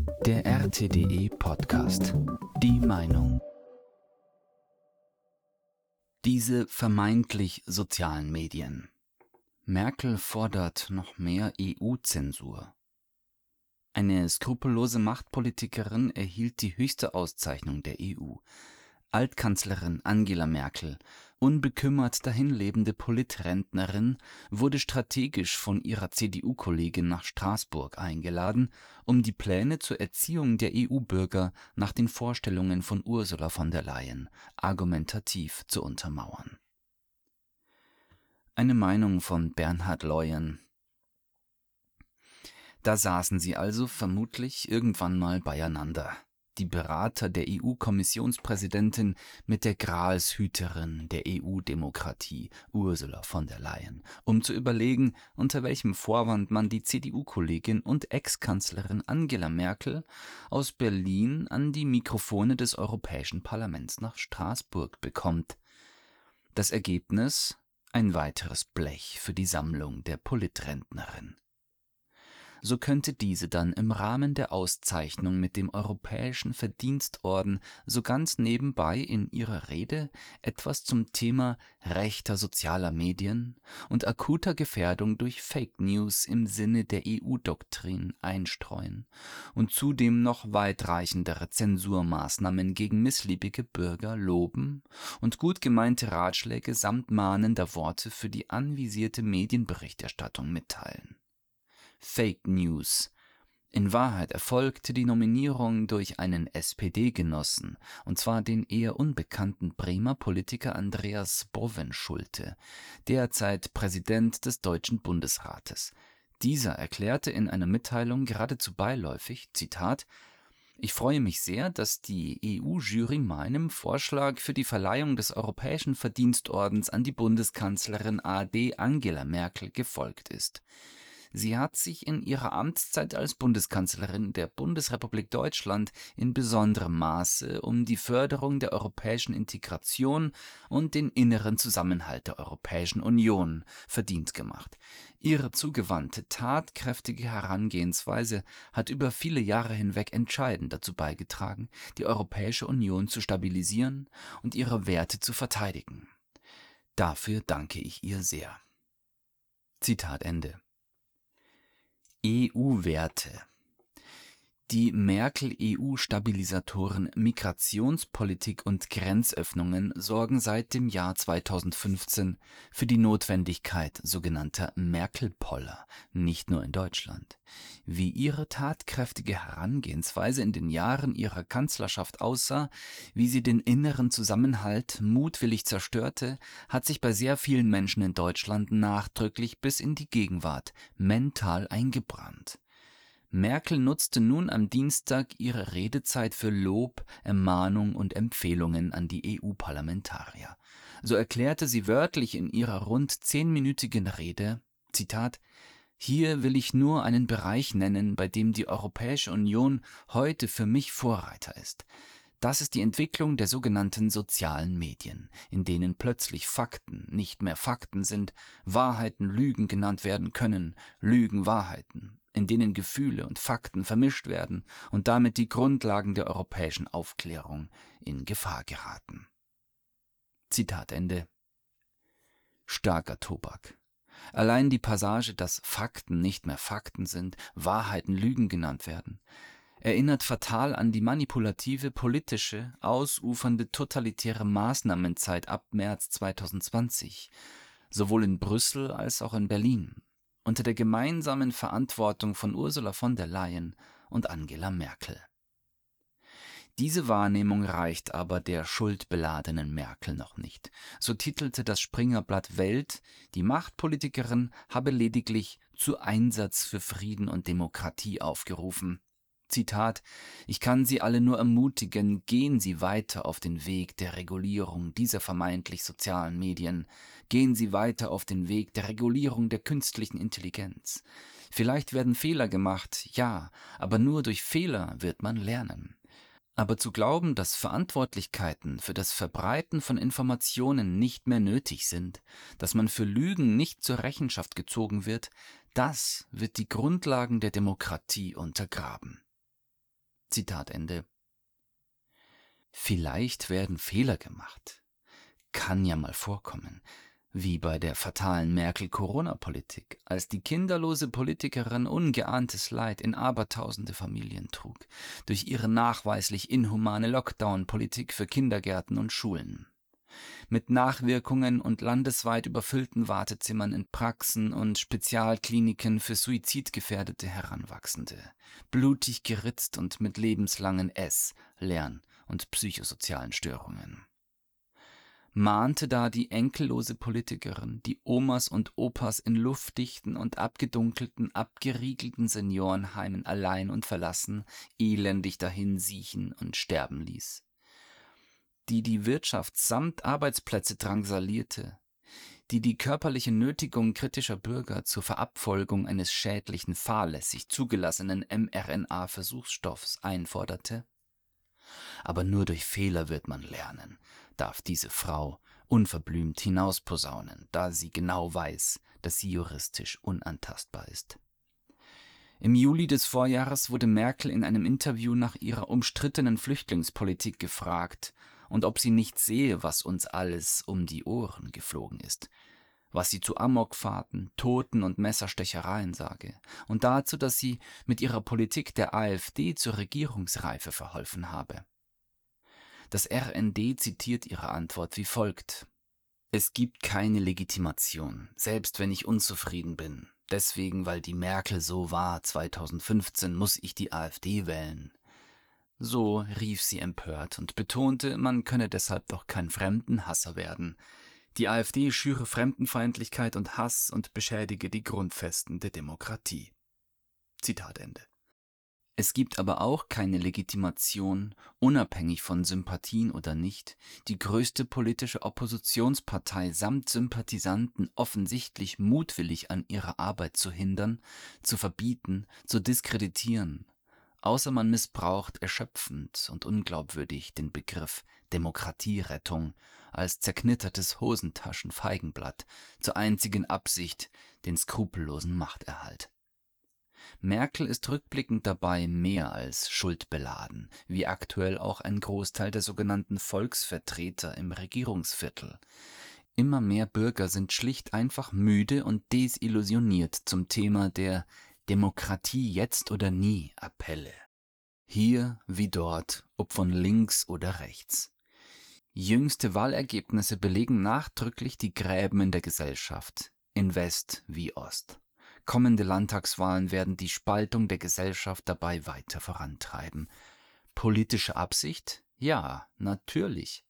Der RTDE Podcast. Die Meinung. Diese vermeintlich sozialen Medien. Merkel fordert noch mehr EU-Zensur. Eine skrupellose Machtpolitikerin erhielt die höchste Auszeichnung der EU. Altkanzlerin Angela Merkel, unbekümmert dahinlebende Politrentnerin, wurde strategisch von ihrer CDU-Kollegin nach Straßburg eingeladen, um die Pläne zur Erziehung der EU-Bürger nach den Vorstellungen von Ursula von der Leyen argumentativ zu untermauern. Eine Meinung von Bernhard Leuen. Da saßen sie also vermutlich irgendwann mal beieinander. Die Berater der EU-Kommissionspräsidentin mit der Gralshüterin der EU-Demokratie, Ursula von der Leyen, um zu überlegen, unter welchem Vorwand man die CDU-Kollegin und Ex-Kanzlerin Angela Merkel aus Berlin an die Mikrofone des Europäischen Parlaments nach Straßburg bekommt. Das Ergebnis: ein weiteres Blech für die Sammlung der Politrentnerin. So könnte diese dann im Rahmen der Auszeichnung mit dem Europäischen Verdienstorden so ganz nebenbei in ihrer Rede etwas zum Thema rechter sozialer Medien und akuter Gefährdung durch Fake News im Sinne der EU-Doktrin einstreuen und zudem noch weitreichendere Zensurmaßnahmen gegen missliebige Bürger loben und gut gemeinte Ratschläge samt mahnender Worte für die anvisierte Medienberichterstattung mitteilen. Fake News. In Wahrheit erfolgte die Nominierung durch einen SPD-Genossen, und zwar den eher unbekannten Bremer Politiker Andreas Bovenschulte, derzeit Präsident des Deutschen Bundesrates. Dieser erklärte in einer Mitteilung geradezu beiläufig, Zitat: Ich freue mich sehr, dass die EU-Jury meinem Vorschlag für die Verleihung des Europäischen Verdienstordens an die Bundeskanzlerin AD Angela Merkel gefolgt ist. Sie hat sich in ihrer Amtszeit als Bundeskanzlerin der Bundesrepublik Deutschland in besonderem Maße um die Förderung der europäischen Integration und den inneren Zusammenhalt der Europäischen Union verdient gemacht. Ihre zugewandte, tatkräftige Herangehensweise hat über viele Jahre hinweg entscheidend dazu beigetragen, die Europäische Union zu stabilisieren und ihre Werte zu verteidigen. Dafür danke ich ihr sehr. Zitat Ende. EU-Werte. Die Merkel-EU-Stabilisatoren Migrationspolitik und Grenzöffnungen sorgen seit dem Jahr 2015 für die Notwendigkeit sogenannter Merkel-Poller, nicht nur in Deutschland. Wie ihre tatkräftige Herangehensweise in den Jahren ihrer Kanzlerschaft aussah, wie sie den inneren Zusammenhalt mutwillig zerstörte, hat sich bei sehr vielen Menschen in Deutschland nachdrücklich bis in die Gegenwart mental eingebrannt. Merkel nutzte nun am Dienstag ihre Redezeit für Lob, Ermahnung und Empfehlungen an die EU-Parlamentarier. So erklärte sie wörtlich in ihrer rund 10-minütigen Rede, Zitat: Hier will ich nur einen Bereich nennen, bei dem die Europäische Union heute für mich Vorreiter ist. Das ist die Entwicklung der sogenannten sozialen Medien, in denen plötzlich Fakten nicht mehr Fakten sind, Wahrheiten Lügen genannt werden können, Lügen Wahrheiten, in denen Gefühle und Fakten vermischt werden und damit die Grundlagen der europäischen Aufklärung in Gefahr geraten. Zitat Ende. Starker Tobak. Allein die Passage, dass Fakten nicht mehr Fakten sind, Wahrheiten Lügen genannt werden, erinnert fatal an die manipulative, politische, ausufernde, totalitäre Maßnahmenzeit ab März 2020, sowohl in Brüssel als auch in Berlin, unter der gemeinsamen Verantwortung von Ursula von der Leyen und Angela Merkel. Diese Wahrnehmung reicht aber der schuldbeladenen Merkel noch nicht. So titelte das Springerblatt Welt, die Machtpolitikerin habe lediglich zu Einsatz für Frieden und Demokratie aufgerufen. Zitat: Ich kann Sie alle nur ermutigen, gehen Sie weiter auf den Weg der Regulierung dieser vermeintlich sozialen Medien. Gehen Sie weiter auf den Weg der Regulierung der künstlichen Intelligenz. Vielleicht werden Fehler gemacht, ja, aber nur durch Fehler wird man lernen. Aber zu glauben, dass Verantwortlichkeiten für das Verbreiten von Informationen nicht mehr nötig sind, dass man für Lügen nicht zur Rechenschaft gezogen wird, das wird die Grundlagen der Demokratie untergraben. Zitat Ende. Vielleicht werden Fehler gemacht. Kann ja mal vorkommen. Wie bei der fatalen Merkel-Corona-Politik, als die kinderlose Politikerin ungeahntes Leid in abertausende Familien trug, durch ihre nachweislich inhumane Lockdown-Politik für Kindergärten und Schulen. Mit Nachwirkungen und landesweit überfüllten Wartezimmern in Praxen und Spezialkliniken für suizidgefährdete Heranwachsende, blutig geritzt und mit lebenslangen Lern- und psychosozialen Störungen. Mahnte da die enkellose Politikerin die Omas und Opas in luftdichten und abgedunkelten, abgeriegelten Seniorenheimen allein und verlassen, elendig dahinsiechen und sterben ließ. Die Wirtschaft samt Arbeitsplätze drangsalierte, die körperliche Nötigung kritischer Bürger zur Verabfolgung eines schädlichen, fahrlässig zugelassenen mRNA-Versuchsstoffs einforderte. Aber nur durch Fehler wird man lernen, darf diese Frau unverblümt hinausposaunen, da sie genau weiß, dass sie juristisch unantastbar ist. Im Juli des Vorjahres wurde Merkel in einem Interview nach ihrer umstrittenen Flüchtlingspolitik gefragt und ob sie nicht sehe, was uns alles um die Ohren geflogen ist, was sie zu Amokfahrten, Toten und Messerstechereien sage und dazu, dass sie mit ihrer Politik der AfD zur Regierungsreife verholfen habe. Das RND zitiert ihre Antwort wie folgt: Es gibt keine Legitimation, selbst wenn ich unzufrieden bin. Deswegen, weil die Merkel so war 2015, muss ich die AfD wählen. So rief sie empört und betonte, man könne deshalb doch kein Fremdenhasser werden. Die AfD schüre Fremdenfeindlichkeit und Hass und beschädige die Grundfesten der Demokratie. Zitat Ende. Es gibt aber auch keine Legitimation, unabhängig von Sympathien oder nicht, die größte politische Oppositionspartei samt Sympathisanten offensichtlich mutwillig an ihrer Arbeit zu hindern, zu verbieten, zu diskreditieren, außer man missbraucht erschöpfend und unglaubwürdig den Begriff Demokratierettung als zerknittertes Hosentaschen-Feigenblatt zur einzigen Absicht, den skrupellosen Machterhalt. Merkel ist rückblickend dabei mehr als schuldbeladen, wie aktuell auch ein Großteil der sogenannten Volksvertreter im Regierungsviertel. Immer mehr Bürger sind schlicht einfach müde und desillusioniert zum Thema der Demokratie jetzt oder nie Appelle. Hier wie dort, ob von links oder rechts. Jüngste Wahlergebnisse belegen nachdrücklich die Gräben in der Gesellschaft, in West wie Ost. Kommende Landtagswahlen werden die Spaltung der Gesellschaft dabei weiter vorantreiben. Politische Absicht? Ja, natürlich.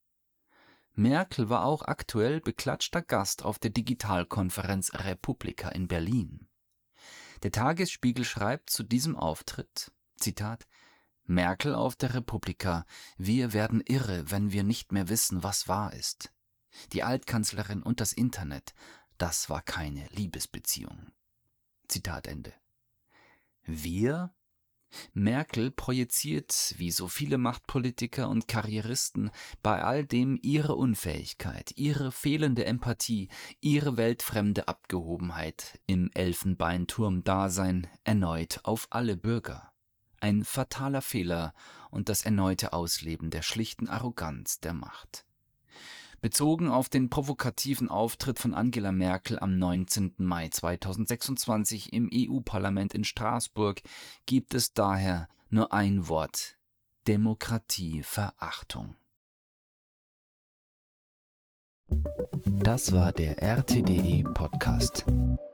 Merkel war auch aktuell beklatschter Gast auf der Digitalkonferenz Republika in Berlin. Der Tagesspiegel schreibt zu diesem Auftritt, Zitat, Merkel auf der Republika, wir werden irre, wenn wir nicht mehr wissen, was wahr ist. Die Altkanzlerin und das Internet, das war keine Liebesbeziehung. Zitat Ende. Wir? Merkel projiziert, wie so viele Machtpolitiker und Karrieristen, bei all dem ihre Unfähigkeit, ihre fehlende Empathie, ihre weltfremde Abgehobenheit im Elfenbeinturm-Dasein erneut auf alle Bürger. Ein fataler Fehler und das erneute Ausleben der schlichten Arroganz der Macht. Bezogen auf den provokativen Auftritt von Angela Merkel am 19. Mai 2026 im EU-Parlament in Straßburg gibt es daher nur ein Wort: Demokratieverachtung. Das war der RTDE-Podcast.